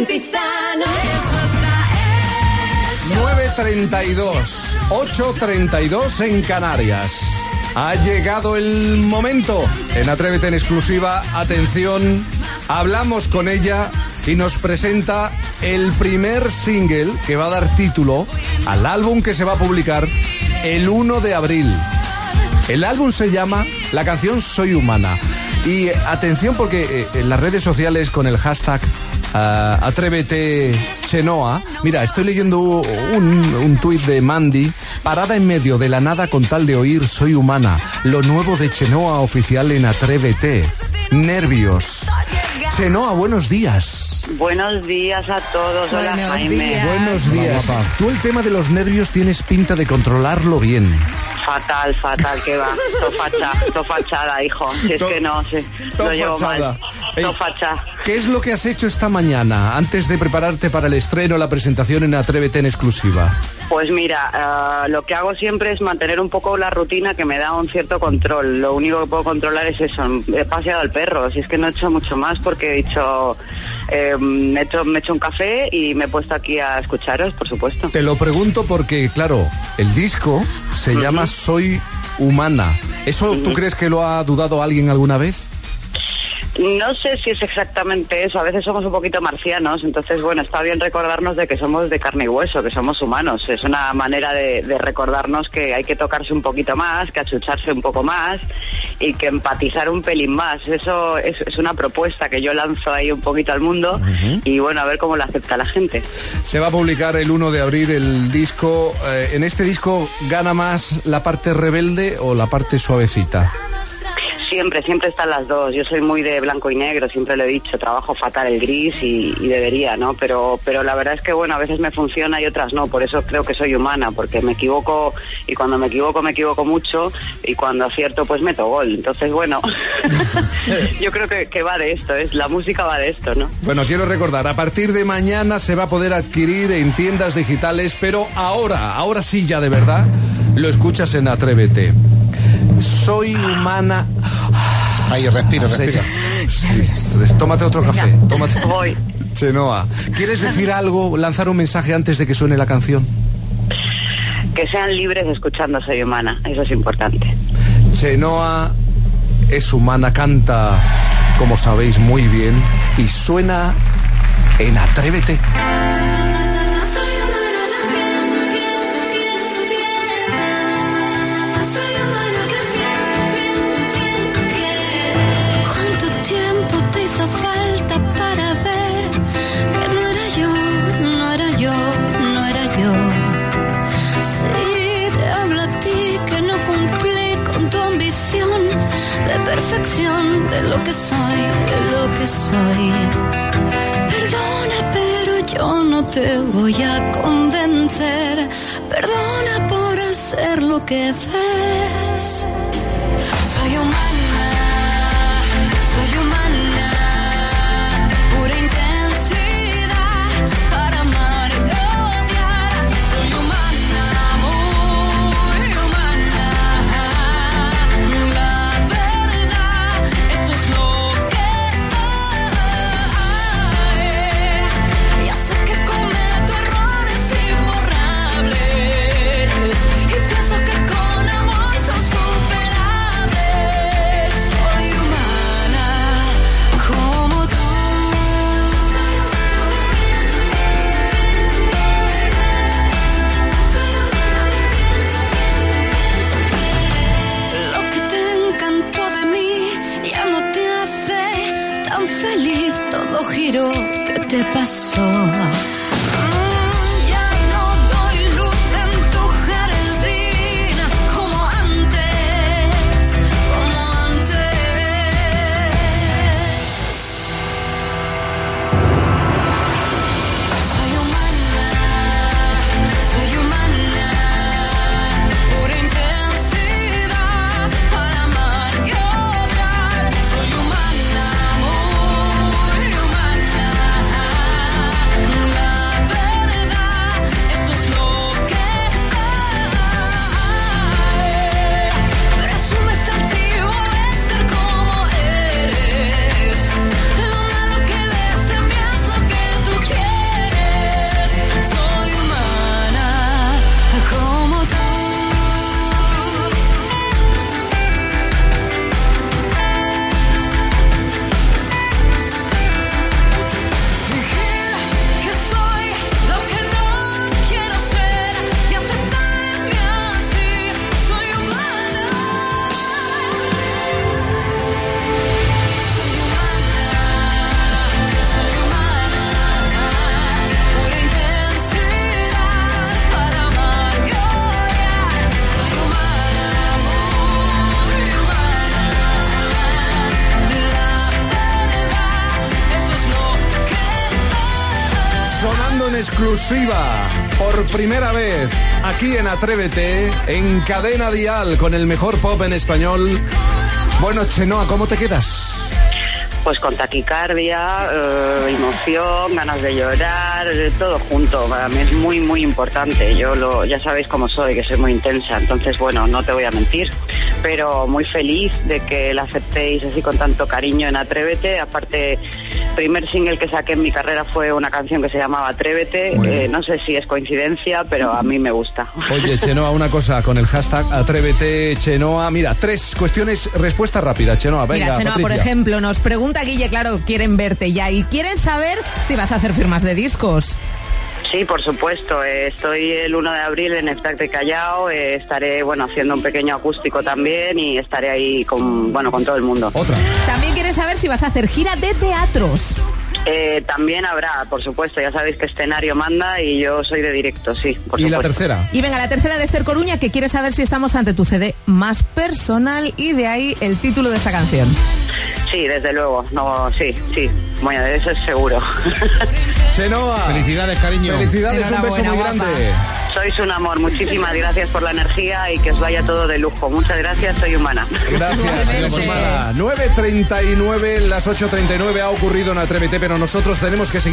Antizano. 9:32, 8:32 en Canarias. Ha llegado el momento. En Atrévete en exclusiva, atención, hablamos con ella y nos presenta el primer single que va a dar título al álbum que se va a publicar el 1 de abril. El álbum se llama, la canción Soy Humana. Y atención porque en las redes sociales con el hashtag Atrévete Chenoa, mira, estoy leyendo un tuit de Mandy: parada en medio de la nada con tal de oír Soy Humana, lo nuevo de Chenoa oficial en Atrévete. Nervios. Chenoa, buenos días. Buenos días a todos. Hola, Jaime. Buenos días. Tú el tema de los nervios tienes pinta de controlarlo bien. Fatal, que va. Fachada, hijo. Si es que no, lo llevo mal. Fachada. ¿Qué es lo que has hecho esta mañana antes de prepararte para el estreno, la presentación en Atrévete en exclusiva? Pues mira, lo que hago siempre es mantener un poco la rutina que me da un cierto control. Lo único que puedo controlar es eso. He paseado al perro, si es que no he hecho mucho más porque he dicho... me he hecho un café y me he puesto aquí a escucharos, por supuesto. Te lo pregunto porque, claro, el disco se llama Soy Humana. ¿Eso tú crees que lo ha dudado alguien alguna vez? No sé si es exactamente eso. A veces somos un poquito marcianos, entonces, bueno, está bien recordarnos de que somos de carne y hueso, que somos humanos. Es una manera de recordarnos que hay que tocarse un poquito más, que achucharse un poco más y que empatizar un pelín más. Eso es una propuesta que yo lanzo ahí un poquito al mundo y, bueno, a ver cómo lo acepta la gente. Se va a publicar el 1 de abril el disco. ¿En este disco gana más la parte rebelde o la parte suavecita? Siempre están las dos. Yo soy muy de blanco y negro, siempre lo he dicho, trabajo fatal el gris y debería, ¿no? Pero la verdad es que, bueno, a veces me funciona y otras no, por eso creo que soy humana, porque me equivoco y cuando me equivoco mucho y cuando acierto pues meto gol. Entonces, bueno, yo creo que va de esto, la música va de esto, ¿no? Bueno, quiero recordar, a partir de mañana se va a poder adquirir en tiendas digitales, pero ahora sí ya de verdad, lo escuchas en Atrévete. Soy humana. Ahí, respira. Sí. Tómate otro café. Voy. Chenoa, ¿quieres decir algo, lanzar un mensaje antes de que suene la canción? Que sean libres escuchando Soy Humana, eso es importante. Chenoa es humana, canta, como sabéis, muy bien y suena en Atrévete. Perfección de lo que soy. Perdona, pero yo no te voy a convencer. Perdona por hacer lo que ves. Soy humana, pura intensidad para amar y odiar. Soy humana, muy humana. ¿Qué te pasó? Ya no doy luz en tu jardín como antes. Soy humana, pura intensidad para amar y odiar. Soy humana, muy humana. exclusiva, por primera vez, aquí en Atrévete, en Cadena Dial, con el mejor pop en español. Bueno, Chenoa, ¿cómo te quedas? Pues con taquicardia, emoción, ganas de llorar, todo junto. Para mí es muy, muy importante. Ya sabéis cómo soy, que soy muy intensa. Entonces, bueno, no te voy a mentir, pero muy feliz de que la aceptéis así con tanto cariño en Atrévete. Aparte, primer single que saqué en mi carrera fue una canción que se llamaba Atrévete. No sé si es coincidencia, pero a mí me gusta. Oye, Chenoa, una cosa, con el hashtag Atrévete Chenoa. Mira, 3 cuestiones, respuesta rápida, Chenoa. Venga, Mira, Chenoa, por Patricia. ejemplo, nos pregunta Guille, claro, quieren verte ya y quieren saber si vas a hacer firmas de discos. Sí, por supuesto. Estoy el 1 de abril en Estac de Callao. Estaré, haciendo un pequeño acústico también y estaré ahí con todo el mundo. Otra. También quieren saber si vas a hacer gira de teatros. También habrá, por supuesto. Ya sabéis que escenario manda y yo soy de directo, sí, por Y supuesto. la tercera. Y venga, la tercera de Esther Coruña, que quiere saber si estamos ante tu CD más personal y de ahí el título de esta canción. Sí, desde luego. No, sí. Bueno, de eso es seguro. Chenoa. Felicidades, cariño. Felicidades, un beso muy Enhorabuena, grande. Sois un amor. Muchísimas gracias por la energía y que os vaya todo de lujo. Muchas gracias, soy humana. Gracias, Igualmente. hermana. 9:39, las 8:39 ha ocurrido en Atrévete, pero nosotros tenemos que seguir